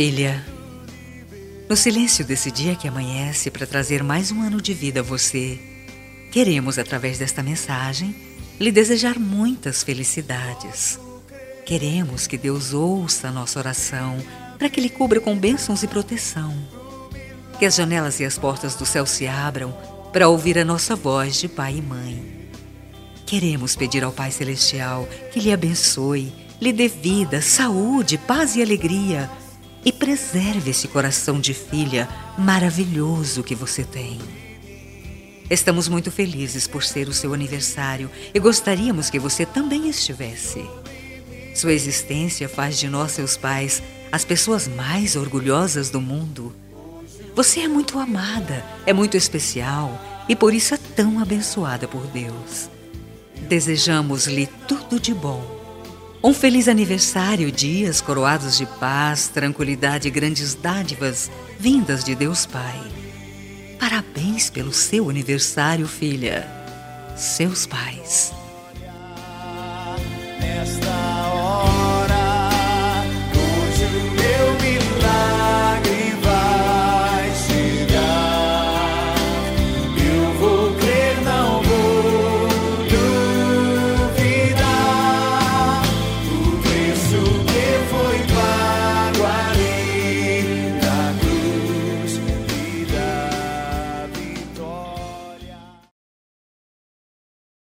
Filha, no silêncio desse dia que amanhece para trazer mais um ano de vida a você, queremos, através desta mensagem, lhe desejar muitas felicidades. Queremos que Deus ouça a nossa oração para que lhe cubra com bênçãos e proteção. Que as janelas e as portas do céu se abram para ouvir a nossa voz de pai e mãe. Queremos pedir ao Pai Celestial que lhe abençoe, lhe dê vida, saúde, paz e alegria e preserve esse coração de filha maravilhoso que você tem. Estamos muito felizes por ser o seu aniversário e gostaríamos que você também estivesse. Sua existência faz de nós, seus pais, as pessoas mais orgulhosas do mundo. Você é muito amada, é muito especial e por isso é tão abençoada por Deus. Desejamos-lhe tudo de bom. Um feliz aniversário, dias coroados de paz, tranquilidade e grandes dádivas vindas de Deus Pai. Parabéns pelo seu aniversário, filha. Seus pais.